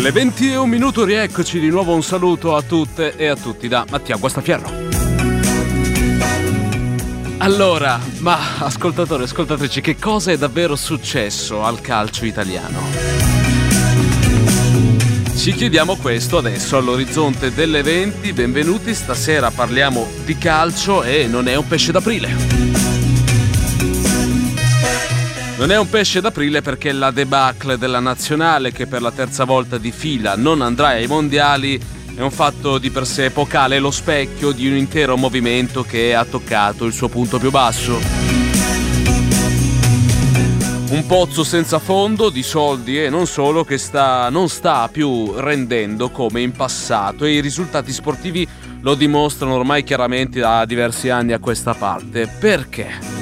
Le 21 minuti, rieccoci di nuovo. Un saluto a tutte e a tutti da Mattia Guastafierro. Allora, ma ascoltatori e ascoltatrici, che cosa è davvero successo al calcio italiano? Ci chiediamo questo adesso all'orizzonte delle 20. Benvenuti, stasera parliamo di calcio e non è un pesce d'aprile. Non è un pesce d'aprile perché la debacle della nazionale, che per la terza volta di fila non andrà ai mondiali, è un fatto di per sé epocale, lo specchio di un intero movimento che ha toccato il suo punto più basso. Un pozzo senza fondo di soldi e non solo, che non sta più rendendo come in passato, e i risultati sportivi lo dimostrano ormai chiaramente da diversi anni a questa parte. Perché?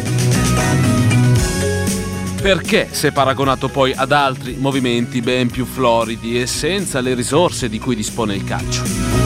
Perché, se paragonato poi ad altri movimenti ben più floridi e senza le risorse di cui dispone il calcio.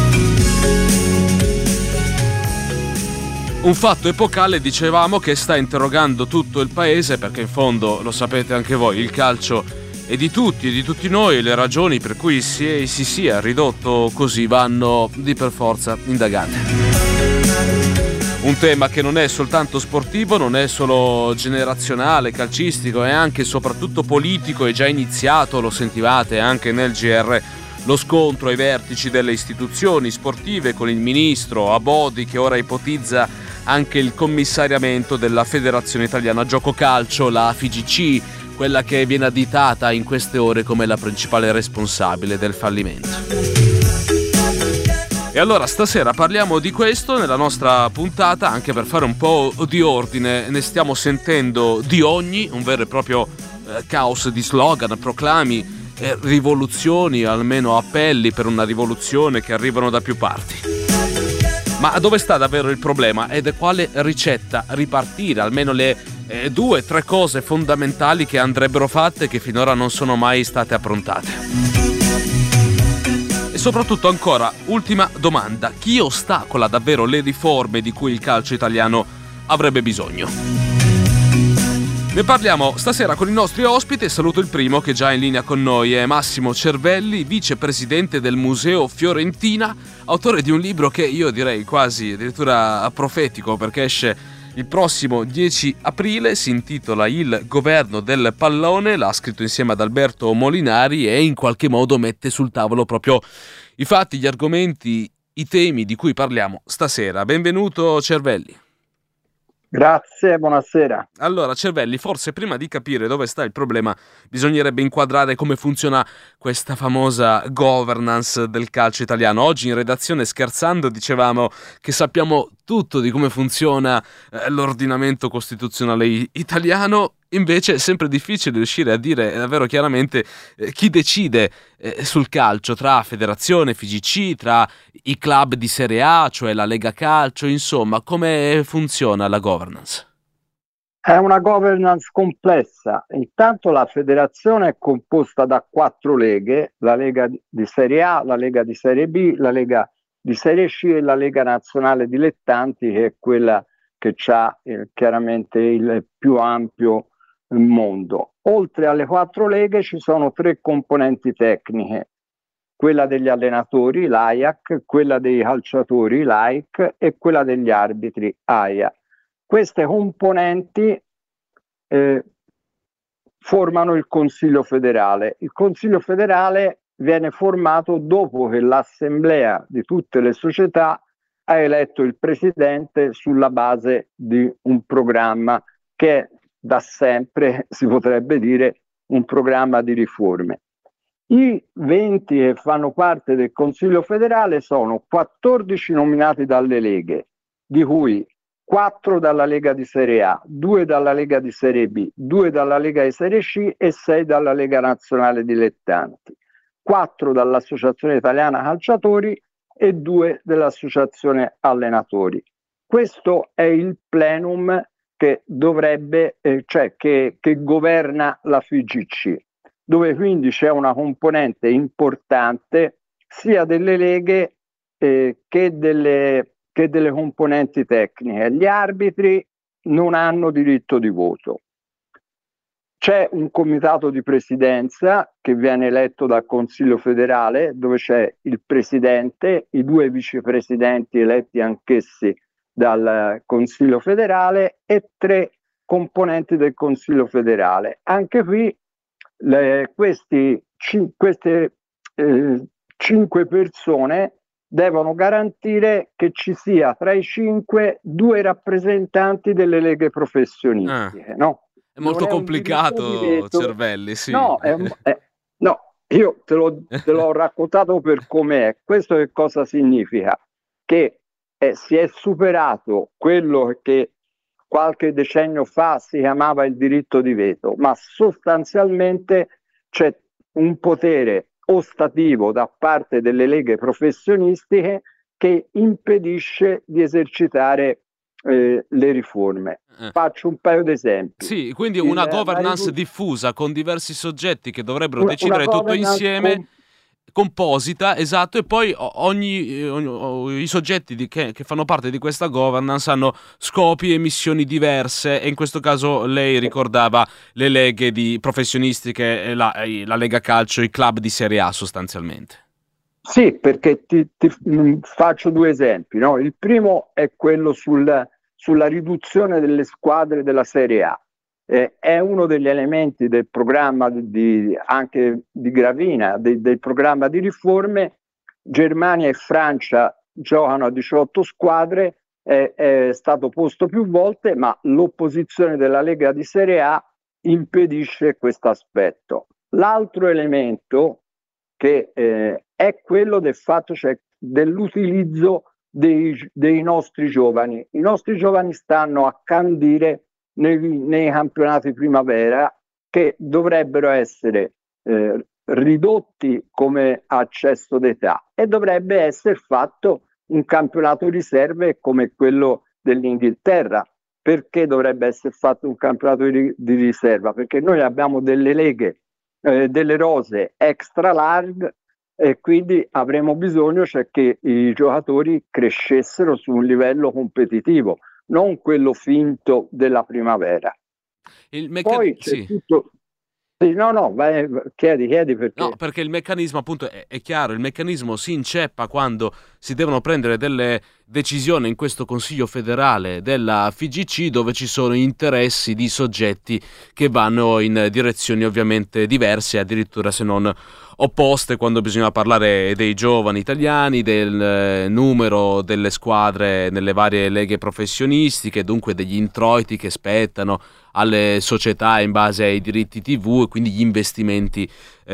Un fatto epocale, dicevamo, che sta interrogando tutto il paese, perché in fondo, lo sapete anche voi, il calcio è di tutti e di tutti noi, e le ragioni per cui si sia ridotto così vanno di per forza indagate. Un tema che non è soltanto sportivo, non è solo generazionale, calcistico, è anche e soprattutto politico. È già iniziato, lo sentivate anche nel GR, lo scontro ai vertici delle istituzioni sportive con il ministro Abodi, che ora ipotizza anche il commissariamento della Federazione Italiana Gioco Calcio, la FIGC, quella che viene additata in queste ore come la principale responsabile del fallimento. E allora stasera parliamo di questo nella nostra puntata, anche per fare un po' di ordine. Ne stiamo sentendo di ogni, un vero e proprio caos di slogan, proclami, rivoluzioni, almeno appelli per una rivoluzione che arrivano da più parti. Ma dove sta davvero il problema e da quale ricetta ripartire? Almeno le 2 o 3 cose fondamentali che andrebbero fatte e che finora non sono mai state approntate. E soprattutto, ancora, ultima domanda: chi ostacola davvero le riforme di cui il calcio italiano avrebbe bisogno? Ne parliamo stasera con i nostri ospiti. Saluto il primo, che già è in linea con noi, è Massimo Cervelli, vicepresidente del Museo Fiorentina, autore di un libro che io direi quasi addirittura profetico, perché esce il prossimo 10 aprile, si intitola Il governo del pallone, l'ha scritto insieme ad Alberto Molinari e in qualche modo mette sul tavolo proprio i fatti, gli argomenti, i temi di cui parliamo stasera. Benvenuto Cervelli. Grazie, buonasera. Allora Cervelli, forse prima di capire dove sta il problema bisognerebbe inquadrare come funziona questa famosa governance del calcio italiano. Oggi in redazione, scherzando, dicevamo che sappiamo tutto di come funziona l'ordinamento costituzionale italiano. Invece è sempre difficile riuscire a dire davvero chiaramente chi decide sul calcio, tra federazione, FIGC, tra i club di Serie A, cioè la Lega Calcio, insomma, come funziona la governance? È una governance complessa. Intanto la federazione è composta da 4 leghe: la Lega di Serie A, la Lega di Serie B, la Lega di Serie C e la Lega Nazionale Dilettanti, che è quella che ha chiaramente il più ampio mondo. Oltre alle 4 leghe ci sono 3 componenti tecniche: quella degli allenatori, l'AIAC, quella dei calciatori, l'AIC, e quella degli arbitri, AIA. Queste componenti formano il Consiglio federale. Il Consiglio federale viene formato dopo che l'assemblea di tutte le società ha eletto il presidente sulla base di un programma che è da sempre, si potrebbe dire, un programma di riforme. I 20 che fanno parte del Consiglio federale sono 14 nominati dalle leghe, di cui 4 dalla Lega di Serie A, 2 dalla Lega di Serie B, 2 dalla Lega di Serie C e 6 dalla Lega Nazionale Dilettanti, 4 dall'Associazione Italiana Calciatori e 2 dell'Associazione Allenatori. Questo è il plenum che dovrebbe, che governa la FIGC, dove quindi c'è una componente importante sia delle leghe che delle componenti tecniche. Gli arbitri non hanno diritto di voto. C'è un comitato di presidenza che viene eletto dal Consiglio federale, dove c'è il presidente, i due vicepresidenti eletti anch'essi dal Consiglio federale e tre componenti del Consiglio federale. Anche qui queste 5 persone devono garantire che ci sia tra i 5 2 rappresentanti delle leghe professionistiche, no? È molto Non è un diritto di complicato, veto. Cervelli, sì. No, no, io te l'ho raccontato per com'è. Questo che cosa significa? Che si è superato quello che qualche decennio fa si chiamava il diritto di veto, ma sostanzialmente c'è un potere ostativo da parte delle leghe professionistiche che impedisce di esercitare le riforme. Faccio un paio di esempi. Sì, quindi una governance diffusa con diversi soggetti che dovrebbero decidere tutto insieme, composita, esatto, e poi i soggetti che fanno parte di questa governance hanno scopi e missioni diverse, e in questo caso lei ricordava le leghe di professionistiche, la Lega Calcio, i club di Serie A sostanzialmente. Sì, perché ti faccio due esempi, no? Il primo è quello sulla riduzione delle squadre della Serie A. È uno degli elementi del programma anche di Gravina, del programma di riforme. Germania e Francia giocano a 18 squadre, è stato posto più volte, ma l'opposizione della Lega di Serie A impedisce questo aspetto. L'altro elemento che è quello del fatto, cioè, dell'utilizzo dei nostri giovani. I nostri giovani stanno a candire nei campionati primavera, che dovrebbero essere ridotti come accesso d'età, e dovrebbe essere fatto un campionato riserve come quello dell'Inghilterra. Perché dovrebbe essere fatto un campionato di riserva? Perché noi abbiamo delle leghe, delle rose extra large, e quindi avremo bisogno, cioè, che i giocatori crescessero su un livello competitivo, non quello finto della primavera. Poi c'è Sì. tutto. Sì, no, vai, chiedi perché. No, perché il meccanismo, appunto, è chiaro, il meccanismo si inceppa quando si devono prendere delle decisioni in questo Consiglio federale della FIGC, dove ci sono interessi di soggetti che vanno in direzioni ovviamente diverse, addirittura se non opposte, quando bisogna parlare dei giovani italiani, del numero delle squadre nelle varie leghe professionistiche, dunque degli introiti che spettano alle società in base ai diritti TV, e quindi gli investimenti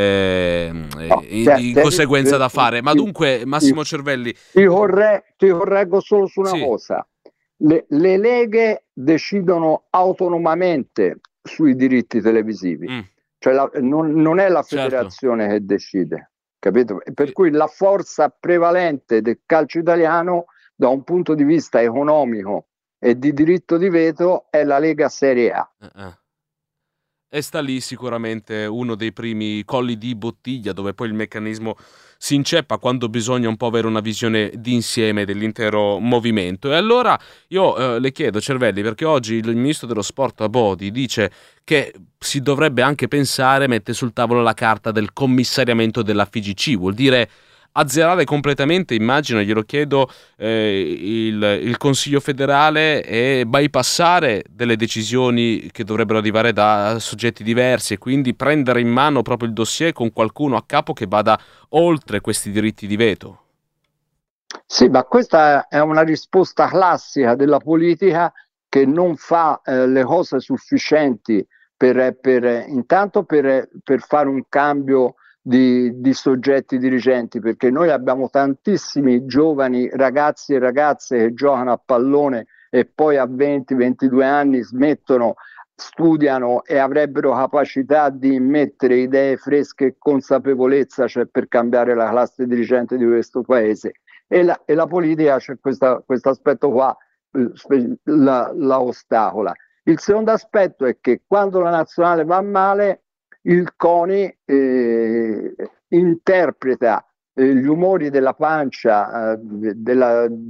in conseguenza da fare. Ma dunque, Massimo Cervelli, ti correggo solo su una cosa. Le leghe decidono autonomamente sui diritti televisivi, cioè non è la federazione che decide, capito? Per cui la forza prevalente del calcio italiano da un punto di vista economico e di diritto di veto è la Lega Serie A. E sta lì sicuramente uno dei primi colli di bottiglia, dove poi il meccanismo si inceppa quando bisogna un po' avere una visione d'insieme dell'intero movimento. E allora io le chiedo, Cervelli, perché oggi il ministro dello sport Abodi dice che si dovrebbe anche pensare, mette sul tavolo la carta del commissariamento della FIGC, vuol dire azzerare completamente, immagino, glielo chiedo, il Consiglio federale, e bypassare delle decisioni che dovrebbero arrivare da soggetti diversi, e quindi prendere in mano proprio il dossier con qualcuno a capo che vada oltre questi diritti di veto. Sì, ma questa è una risposta classica della politica, che non fa le cose sufficienti intanto per fare un cambio di soggetti dirigenti, perché noi abbiamo tantissimi giovani ragazzi e ragazze che giocano a pallone e poi a 20-22 anni smettono, studiano e avrebbero capacità di mettere idee fresche e consapevolezza, cioè, per cambiare la classe dirigente di questo paese. E la politica, cioè, questo aspetto qua, la ostacola. Il secondo aspetto è che quando la nazionale va male, il CONI interpreta gli umori della pancia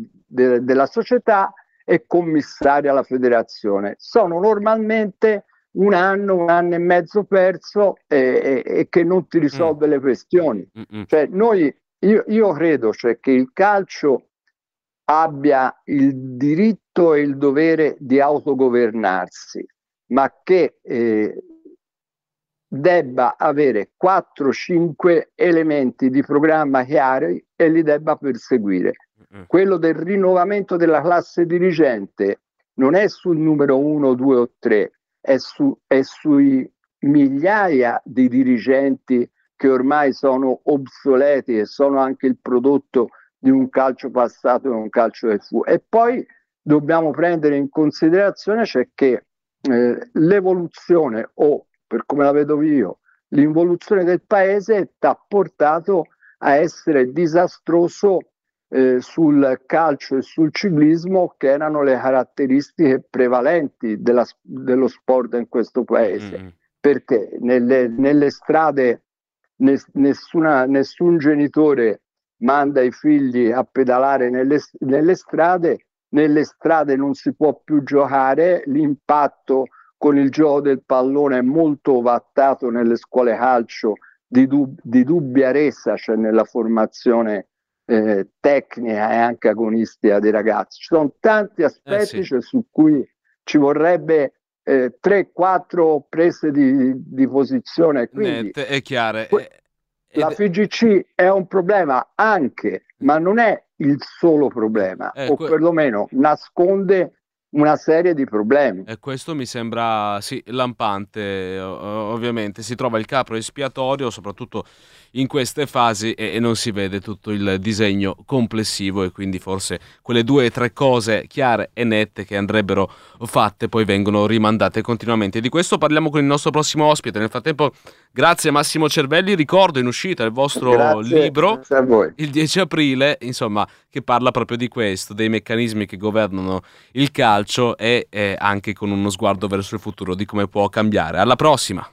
della società e commissaria la federazione. Sono normalmente un anno e mezzo perso e che non ti risolve le questioni. Cioè, io credo, cioè, che il calcio abbia il diritto e il dovere di autogovernarsi, ma che debba avere 4-5 elementi di programma chiari e li debba perseguire. Quello del rinnovamento della classe dirigente non è sul numero 1, 2 o 3, è sui migliaia di dirigenti che ormai sono obsoleti e sono anche il prodotto di un calcio passato e un calcio che fu. E poi dobbiamo prendere in considerazione cioè che l'evoluzione, o per come la vedo io, l'involuzione del paese ti ha portato a essere disastroso sul calcio e sul ciclismo, che erano le caratteristiche prevalenti dello sport in questo paese, perché nelle strade nessun genitore manda i figli a pedalare nelle strade non si può più giocare, l'impatto con il gioco del pallone è molto ovattato nelle scuole calcio di dubbia resa, cioè nella formazione tecnica e anche agonistica dei ragazzi. Ci sono tanti aspetti cioè, su cui ci vorrebbe 3-4 prese di posizione. Quindi, è chiaro. La FIGC è un problema anche, ma non è il solo problema, o perlomeno nasconde una serie di problemi. E questo mi sembra, sì, lampante, ovviamente. Si trova il capro espiatorio, soprattutto in queste fasi, e non si vede tutto il disegno complessivo, e quindi forse quelle 2 o 3 cose chiare e nette che andrebbero fatte poi vengono rimandate continuamente. Di questo parliamo con il nostro prossimo ospite. Nel frattempo, grazie Massimo Cervelli. Ricordo in uscita il vostro libro, il 10 aprile, insomma, che parla proprio di questo, dei meccanismi che governano il calcio e anche con uno sguardo verso il futuro di come può cambiare. Alla prossima!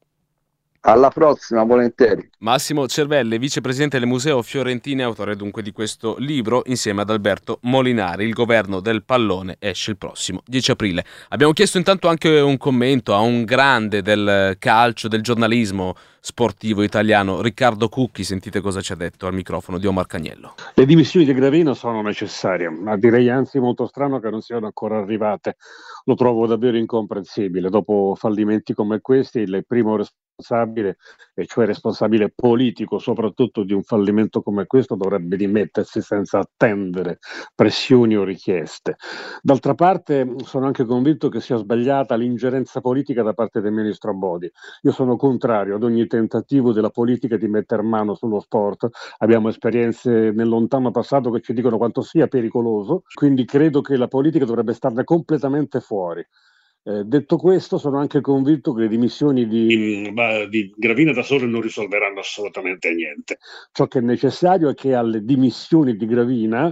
Alla prossima, volentieri. Massimo Cervelli, vicepresidente del Museo Fiorentino, autore dunque di questo libro, insieme ad Alberto Molinari. Il governo del pallone esce il prossimo 10 aprile. Abbiamo chiesto intanto anche un commento a un grande del calcio, del giornalismo sportivo italiano, Riccardo Cucchi. Sentite cosa ci ha detto al microfono di Omar Cagnello. Le dimissioni di Gravina sono necessarie, ma direi anzi molto strano che non siano ancora arrivate. Lo trovo davvero incomprensibile. Dopo fallimenti come questi, il primo responsabile, e cioè responsabile politico soprattutto di un fallimento come questo, dovrebbe dimettersi senza attendere pressioni o richieste. D'altra parte sono anche convinto che sia sbagliata l'ingerenza politica da parte del ministro Abodi. Io sono contrario ad ogni tentativo della politica di mettere mano sullo sport. Abbiamo esperienze nel lontano passato che ci dicono quanto sia pericoloso, quindi credo che la politica dovrebbe starne completamente fuori. Detto questo, sono anche convinto che le dimissioni di Gravina da sole non risolveranno assolutamente niente. Ciò che è necessario è che alle dimissioni di Gravina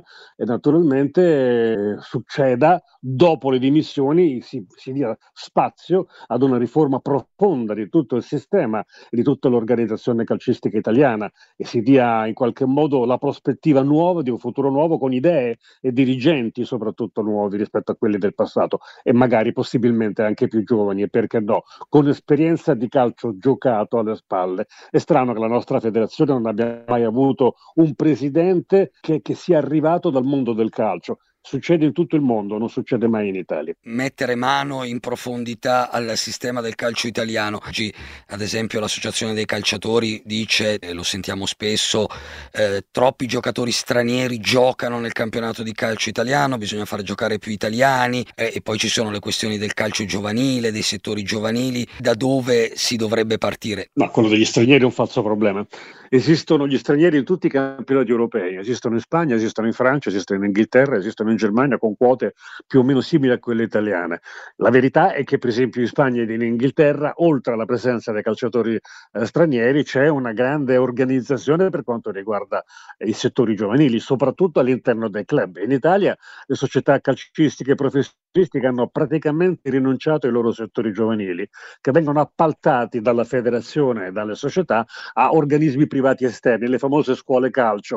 naturalmente succeda, dopo le dimissioni si dia spazio ad una riforma profonda di tutto il sistema e di tutta l'organizzazione calcistica italiana, e si dia in qualche modo la prospettiva nuova di un futuro nuovo, con idee e dirigenti soprattutto nuovi rispetto a quelli del passato, e magari possibilmente anche più giovani, e perché no, con esperienza di calcio giocato alle spalle. È strano che la nostra federazione non abbia mai avuto un presidente che sia arrivato dal mondo del calcio. Succede in tutto il mondo, non succede mai in Italia. Mettere mano in profondità al sistema del calcio italiano. Oggi, ad esempio, l'associazione dei calciatori dice, lo sentiamo spesso, troppi giocatori stranieri giocano nel campionato di calcio italiano, bisogna far giocare più italiani, e poi ci sono le questioni del calcio giovanile, dei settori giovanili. Da dove si dovrebbe partire? Ma quello degli stranieri è un falso problema. Esistono gli stranieri in tutti i campionati europei, esistono in Spagna, esistono in Francia, esistono in Inghilterra, esistono in Germania, con quote più o meno simili a quelle italiane. La verità è che per esempio in Spagna ed in Inghilterra, oltre alla presenza dei calciatori stranieri, c'è una grande organizzazione per quanto riguarda i settori giovanili, soprattutto all'interno dei club. In Italia le società calcistiche professionistiche hanno praticamente rinunciato ai loro settori giovanili, che vengono appaltati dalla federazione e dalle società a organismi privati esterni, le famose scuole calcio.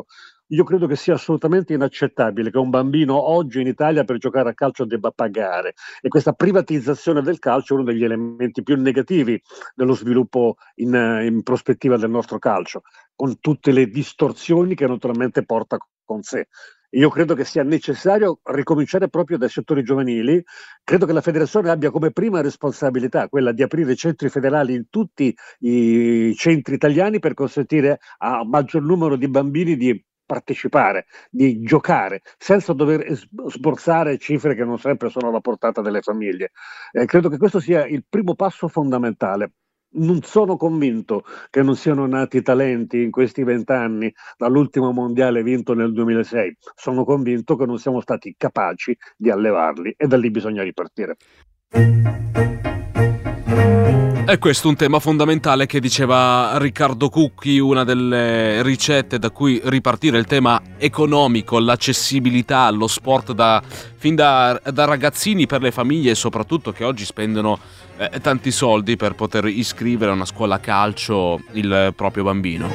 io credo che sia assolutamente inaccettabile che un bambino oggi in Italia per giocare a calcio debba pagare, e questa privatizzazione del calcio è uno degli elementi più negativi dello sviluppo in prospettiva del nostro calcio, con tutte le distorsioni che naturalmente porta con sé. Io credo che sia necessario ricominciare proprio dai settori giovanili. Credo che la federazione abbia come prima responsabilità quella di aprire centri federali in tutti i centri italiani per consentire a maggior numero di bambini di partecipare, di giocare, senza dover sborsare cifre che non sempre sono alla portata delle famiglie. Credo che questo sia il primo passo fondamentale. Non sono convinto che non siano nati talenti in questi 20 anni dall'ultimo mondiale vinto nel 2006. Sono convinto che non siamo stati capaci di allevarli, e da lì bisogna ripartire. E questo è un tema fondamentale che diceva Riccardo Cucchi, una delle ricette da cui ripartire, il tema economico, l'accessibilità allo sport fin da ragazzini, per le famiglie soprattutto, che oggi spendono tanti soldi per poter iscrivere a una scuola calcio il proprio bambino.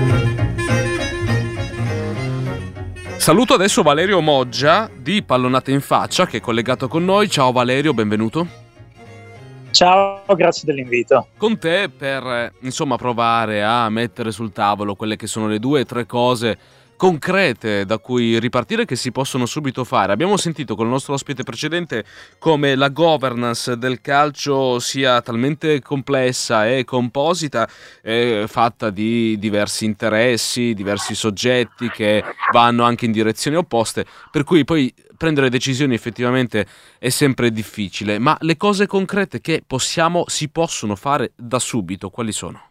Saluto adesso Valerio Moggia di Pallonate in Faccia, che è collegato con noi. Ciao Valerio, benvenuto. Ciao, grazie dell'invito. Con te per provare a mettere sul tavolo quelle che sono le 2 o 3 cose concrete da cui ripartire, che si possono subito fare. Abbiamo sentito con il nostro ospite precedente come la governance del calcio sia talmente complessa e composita, fatta di diversi interessi, diversi soggetti che vanno anche in direzioni opposte, per cui poi prendere decisioni effettivamente è sempre difficile. Ma le cose concrete che si possono fare da subito, quali sono?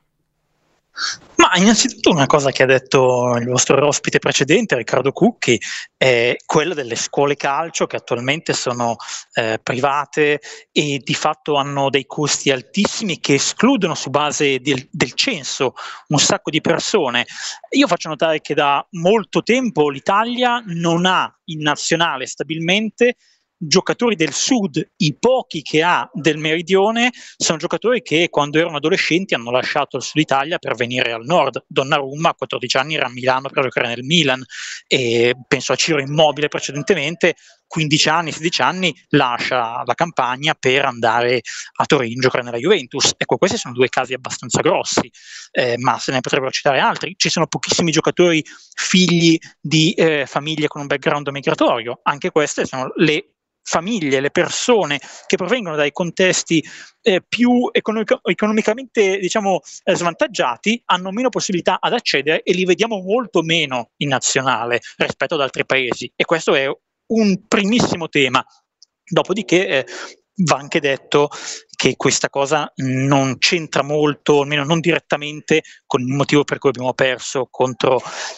Ma innanzitutto una cosa che ha detto il vostro ospite precedente, Riccardo Cucchi, è quella delle scuole calcio, che attualmente sono private e di fatto hanno dei costi altissimi che escludono su base del censo un sacco di persone. Io faccio notare che da molto tempo l'Italia non ha in nazionale stabilmente giocatori del sud. I pochi che ha del meridione sono giocatori che quando erano adolescenti hanno lasciato il sud Italia per venire al nord. Donnarumma a 14 anni era a Milano per giocare nel Milan, e penso a Ciro Immobile precedentemente, 15 anni, 16 anni lascia la Campania per andare a Torino a giocare nella Juventus. Ecco, questi sono 2 casi abbastanza grossi, ma se ne potrebbero citare altri. Ci sono pochissimi giocatori figli di famiglie con un background migratorio. Anche queste sono le famiglie, le persone che provengono dai contesti più economicamente svantaggiati, hanno meno possibilità ad accedere, e li vediamo molto meno in nazionale rispetto ad altri paesi, e questo è un primissimo tema. Dopodiché va anche detto che questa cosa non c'entra molto, almeno non direttamente, con il motivo per cui abbiamo perso contro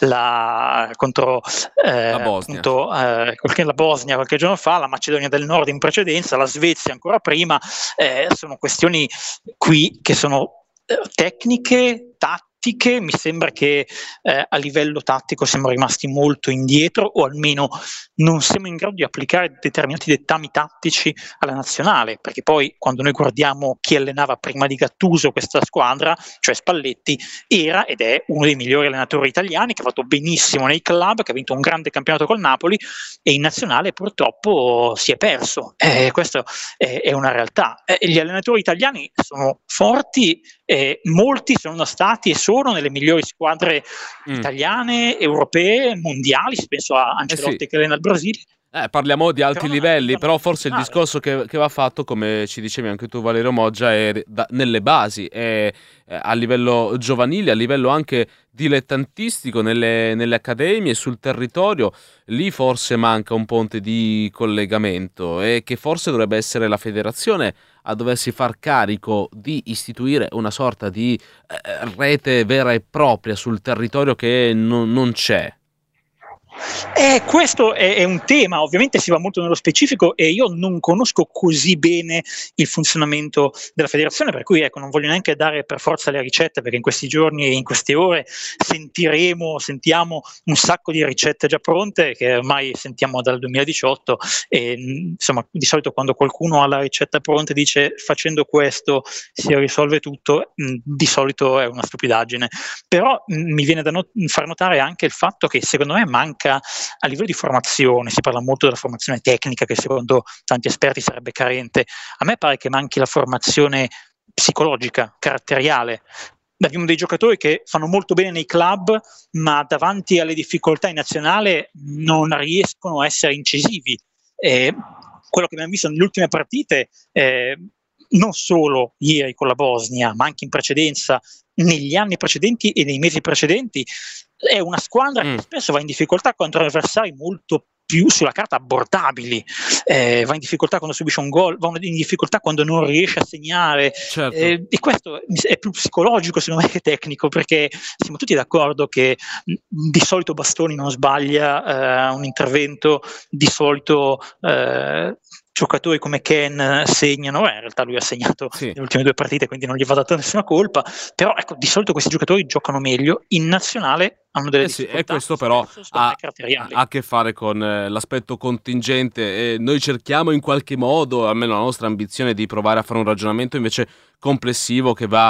la Bosnia. La Bosnia qualche giorno fa, la Macedonia del Nord in precedenza, la Svezia ancora prima. Sono questioni qui che sono tecniche, tattiche. Mi sembra che a livello tattico siamo rimasti molto indietro, o almeno non siamo in grado di applicare determinati dettami tattici alla nazionale, perché poi quando noi guardiamo chi allenava prima di Gattuso questa squadra, cioè Spalletti, era ed è uno dei migliori allenatori italiani, che ha fatto benissimo nei club, che ha vinto un grande campionato col Napoli, e in nazionale purtroppo si è perso. Questo è una realtà. Gli allenatori italiani sono forti, molti sono stati e sono nelle migliori squadre italiane, europee, mondiali. Penso a Ancelotti che allena il Brasile. Parliamo di alti livelli, però forse il discorso che va fatto, come ci dicevi anche tu Valerio Moggia, è nelle basi, è a livello giovanile, a livello anche dilettantistico, nelle accademie, sul territorio. Lì forse manca un ponte di collegamento, e che forse dovrebbe essere la federazione a doversi far carico di istituire una sorta di rete vera e propria sul territorio che non c'è. Questo è un tema, ovviamente si va molto nello specifico e io non conosco così bene il funzionamento della federazione, per cui ecco, non voglio neanche dare per forza le ricette, perché in questi giorni e in queste ore sentiamo un sacco di ricette già pronte che ormai sentiamo dal 2018 e insomma di solito quando qualcuno ha la ricetta pronta e dice facendo questo si risolve tutto, di solito è una stupidaggine, però mi viene da far notare anche il fatto che secondo me manca a livello di formazione, si parla molto della formazione tecnica che secondo tanti esperti sarebbe carente, a me pare che manchi la formazione psicologica, caratteriale. Abbiamo dei giocatori che fanno molto bene nei club, ma davanti alle difficoltà in nazionale non riescono a essere incisivi. Quello che abbiamo visto nelle ultime partite, non solo ieri con la Bosnia, ma anche in precedenza, negli anni precedenti e nei mesi precedenti, è una squadra che spesso va in difficoltà contro avversari molto più sulla carta abbordabili, va in difficoltà quando subisce un gol, va in difficoltà quando non riesce a segnare, Certo. E questo è più psicologico secondo me che tecnico, perché siamo tutti d'accordo che di solito Bastoni non sbaglia un intervento, di solito giocatori come Ken segnano, in realtà lui ha segnato nelle ultime 2 partite, quindi non gli va data nessuna colpa, però ecco, di solito questi giocatori giocano meglio, in nazionale hanno delle difficoltà. E questo però ha a che fare con l'aspetto contingente e noi cerchiamo in qualche modo, almeno la nostra ambizione, di provare a fare un ragionamento invece complessivo che va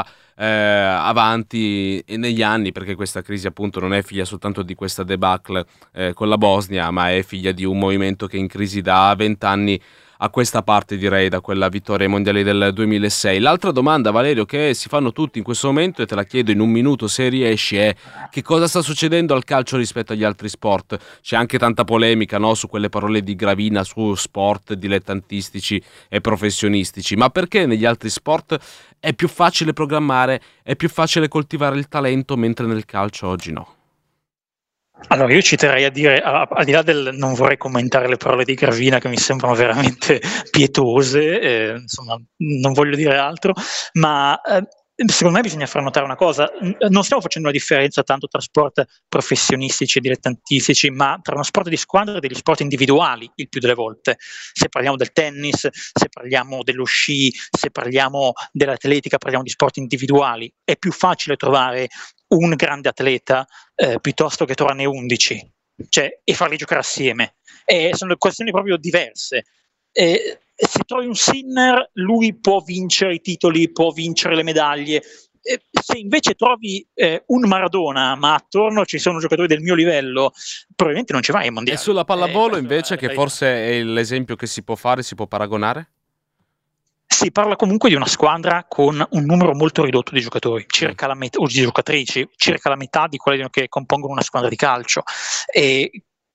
avanti negli anni, perché questa crisi appunto non è figlia soltanto di questa debacle con la Bosnia, ma è figlia di un movimento che è in crisi da 20 anni a questa parte, direi, da quella vittoria mondiale del 2006. L'altra domanda, Valerio, che si fanno tutti in questo momento, e te la chiedo in un minuto se riesci, è: che cosa sta succedendo al calcio rispetto agli altri sport? C'è anche tanta polemica, no, su quelle parole di Gravina su sport dilettantistici e professionistici, ma perché negli altri sport è più facile programmare, è più facile coltivare il talento, mentre nel calcio oggi no? Allora io ci terrei a dire, al di là non vorrei commentare le parole di Gravina che mi sembrano veramente pietose, insomma non voglio dire altro, ma secondo me bisogna far notare una cosa: non stiamo facendo una differenza tanto tra sport professionistici e dilettantistici, ma tra uno sport di squadra e degli sport individuali il più delle volte. Se parliamo del tennis, se parliamo dello sci, se parliamo dell'atletica, parliamo di sport individuali. È più facile trovare un grande atleta piuttosto che trovarne 11, cioè, e farli giocare assieme. Sono questioni proprio diverse. Se trovi un Sinner, lui può vincere i titoli, può vincere le medaglie. Se invece trovi un Maradona, ma attorno ci sono giocatori del mio livello, probabilmente non ci vai ai mondiali. E sulla pallavolo invece, che forse è l'esempio che si può fare, si può paragonare? Si parla comunque di una squadra con un numero molto ridotto di giocatori, circa la metà, o di giocatrici, circa la metà di quelle che compongono una squadra di calcio, e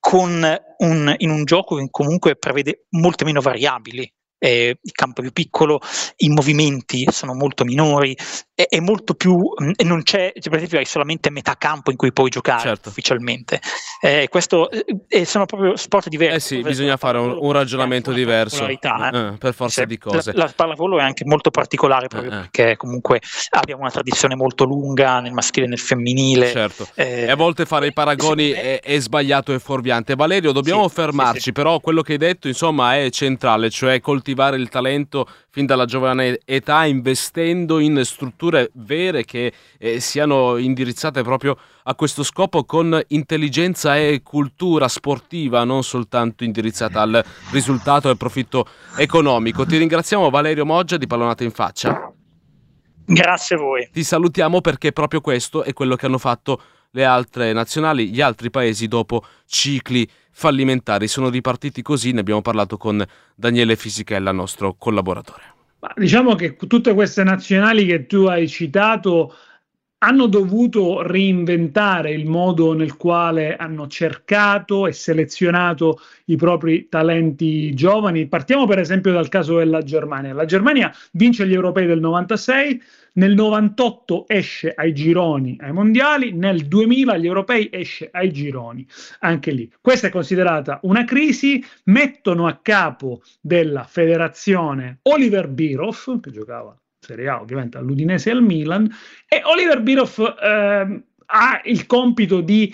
in un gioco che comunque prevede molte meno variabili. Il campo è più piccolo, i movimenti sono molto minori, è molto più, non c'è, per esempio hai solamente metà campo in cui puoi giocare ufficialmente. Questo sono proprio sport diversi. Sì, bisogna fare un ragionamento diverso per forza di cose. La pallavolo è anche molto particolare proprio perché comunque abbiamo una tradizione molto lunga nel maschile e nel femminile. Certo. E a volte fare i paragoni è sbagliato e fuorviante. Valerio, dobbiamo fermarci, però quello che hai detto insomma è centrale, cioè coltivare il talento fin dalla giovane età, investendo in strutture vere che siano indirizzate proprio a questo scopo, con intelligenza e cultura sportiva, non soltanto indirizzata al risultato e al profitto economico. Ti ringraziamo, Valerio Moggia di Pallonate in Faccia. Grazie a voi. Ti salutiamo perché proprio questo è quello che hanno fatto le altre nazionali, gli altri paesi dopo cicli fallimentari. Sono ripartiti così, ne abbiamo parlato con Daniele Fisichella, nostro collaboratore. Diciamo che tutte queste nazionali che tu hai citato hanno dovuto reinventare il modo nel quale hanno cercato e selezionato i propri talenti giovani. Partiamo per esempio dal caso della Germania. La Germania vince gli europei del 96, nel 98 esce ai gironi ai mondiali, nel 2000 agli europei esce ai gironi anche lì. Questa è considerata una crisi. Mettono a capo della federazione Oliver Bierhoff, che giocava Serie A ovviamente all'Udinese e al Milan, e Oliver Bierhoff ha il compito di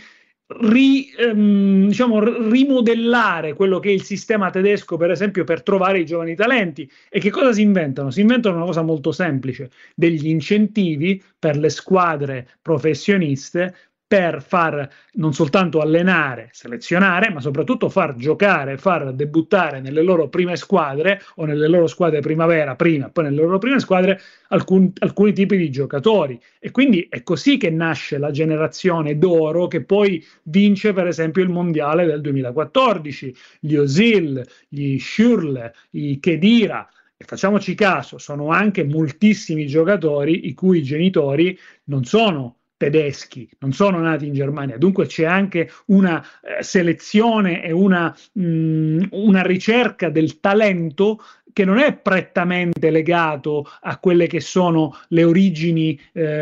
rimodellare quello che è il sistema tedesco, per esempio, per trovare i giovani talenti. E che cosa si inventano? Si inventano una cosa molto semplice: degli incentivi per le squadre professioniste per far non soltanto allenare, selezionare, ma soprattutto far giocare, far debuttare nelle loro prime squadre o nelle loro squadre primavera prima, poi nelle loro prime squadre alcuni tipi di giocatori. E quindi è così che nasce la generazione d'oro che poi vince per esempio il mondiale del 2014, gli Özil, gli Schürrle, i Khedira. E facciamoci caso, sono anche moltissimi giocatori i cui genitori non sono tedeschi, non sono nati in Germania, dunque c'è anche una selezione e una ricerca del talento che non è prettamente legato a quelle che sono le origini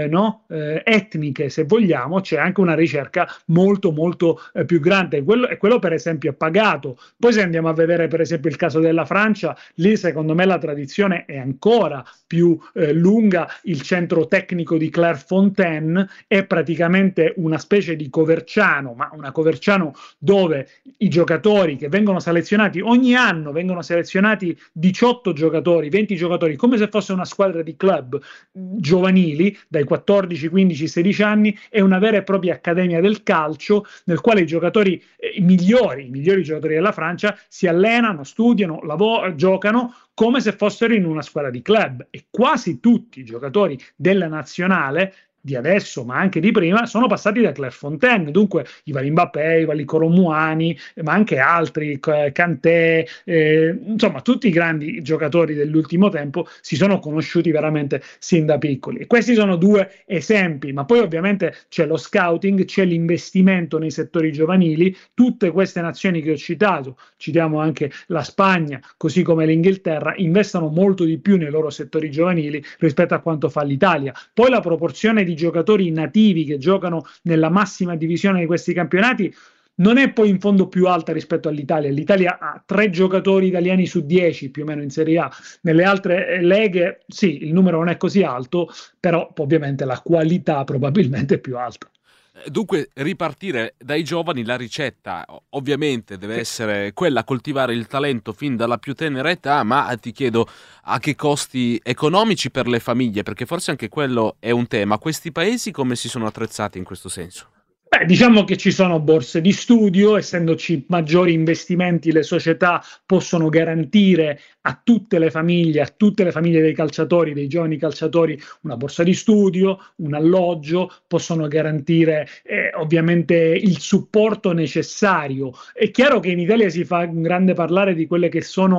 etniche, se vogliamo. C'è anche una ricerca molto molto più grande, e quello per esempio è pagato. Poi se andiamo a vedere per esempio il caso della Francia, lì secondo me la tradizione è ancora più lunga. Il centro tecnico di Clairefontaine è praticamente una specie di Coverciano, ma una Coverciano dove i giocatori che vengono selezionati ogni anno, vengono selezionati 18 giocatori, 20 giocatori, come se fosse una squadra di club giovanili dai 14, 15, 16 anni. È una vera e propria accademia del calcio nel quale i giocatori i migliori giocatori della Francia si allenano, studiano, giocano come se fossero in una squadra di club, e quasi tutti i giocatori della nazionale di adesso, ma anche di prima, sono passati da Clairefontaine. Dunque i vari Mbappé, i vari Colomuani, ma anche altri, Kanté, insomma tutti i grandi giocatori dell'ultimo tempo si sono conosciuti veramente sin da piccoli. E questi sono due esempi, ma poi ovviamente c'è lo scouting, c'è l'investimento nei settori giovanili. Tutte queste nazioni che ho citato, citiamo anche la Spagna, così come l'Inghilterra, investono molto di più nei loro settori giovanili rispetto a quanto fa l'Italia. Poi la proporzione di giocatori nativi che giocano nella massima divisione di questi campionati non è poi in fondo più alta rispetto all'Italia. L'Italia ha 3 giocatori italiani su 10 più o meno in Serie A. Nelle altre leghe sì, il numero non è così alto, però ovviamente la qualità probabilmente è più alta. Dunque ripartire dai giovani, la ricetta ovviamente deve essere quella, coltivare il talento fin dalla più tenera età, ma ti chiedo a che costi economici per le famiglie, perché forse anche quello è un tema. Questi paesi come si sono attrezzati in questo senso? Diciamo che ci sono borse di studio, essendoci maggiori investimenti, le società possono garantire a tutte le famiglie dei calciatori, dei giovani calciatori, una borsa di studio, un alloggio, possono garantire ovviamente il supporto necessario. È chiaro che in Italia si fa un grande parlare di quelle che sono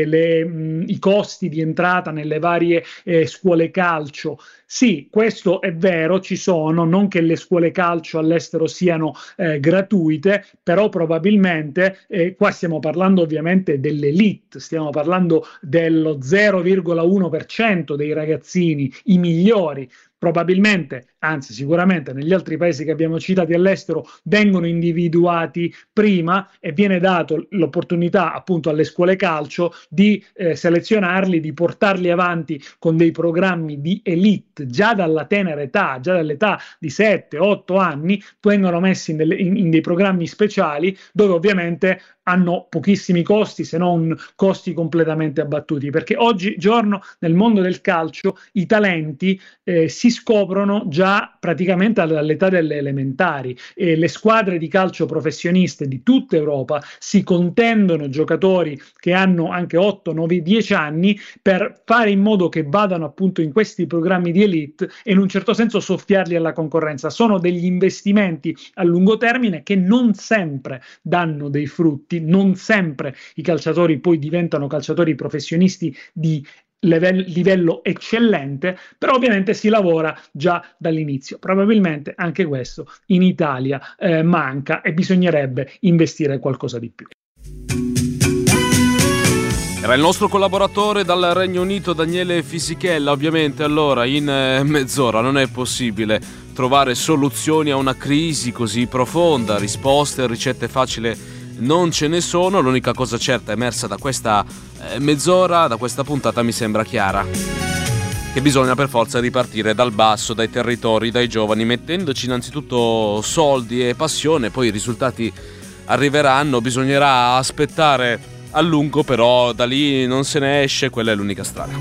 i costi di entrata nelle varie scuole calcio. Sì, questo è vero, ci sono, non che le scuole calcio all'estero siano gratuite, però probabilmente qua stiamo parlando ovviamente dell'elite, stiamo parlando dello 0,1% dei ragazzini, i migliori. Probabilmente, anzi sicuramente negli altri paesi che abbiamo citati all'estero vengono individuati prima e viene dato l'opportunità appunto alle scuole calcio di selezionarli, di portarli avanti con dei programmi di elite già dalla tenera età, già dall'età di 7-8 anni, vengono messi in dei programmi speciali dove ovviamente hanno pochissimi costi, se non costi completamente abbattuti, perché oggigiorno nel mondo del calcio i talenti si scoprono già praticamente all'età delle elementari, e le squadre di calcio professioniste di tutta Europa si contendono giocatori che hanno anche 8, 9, 10 anni per fare in modo che vadano appunto in questi programmi di elite e in un certo senso soffiarli alla concorrenza. Sono degli investimenti a lungo termine che non sempre danno dei frutti, non sempre i calciatori poi diventano calciatori professionisti di livello eccellente, però ovviamente si lavora già dall'inizio. Probabilmente anche questo in Italia manca e bisognerebbe investire qualcosa di più. Era il nostro collaboratore dal Regno Unito, Daniele Fisichella. Ovviamente allora in mezz'ora non è possibile trovare soluzioni a una crisi così profonda, risposte, ricette facili non ce ne sono. L'unica cosa certa emersa da questa mezz'ora, da questa puntata, mi sembra chiara. che bisogna per forza ripartire dal basso, dai territori, dai giovani, mettendoci innanzitutto soldi e passione, poi i risultati arriveranno, bisognerà aspettare a lungo, però da lì non se ne esce, quella è l'unica strada.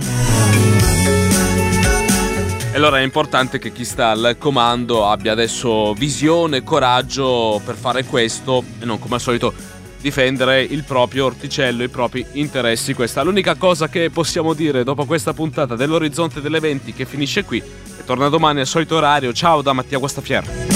E allora è importante che chi sta al comando abbia adesso visione, coraggio per fare questo e non come al solito difendere il proprio orticello, i propri interessi. Questa è l'unica cosa che possiamo dire dopo questa puntata dell'Orizzonte delle 20 che finisce qui e torna domani al solito orario. Ciao da Mattia Guastafiero.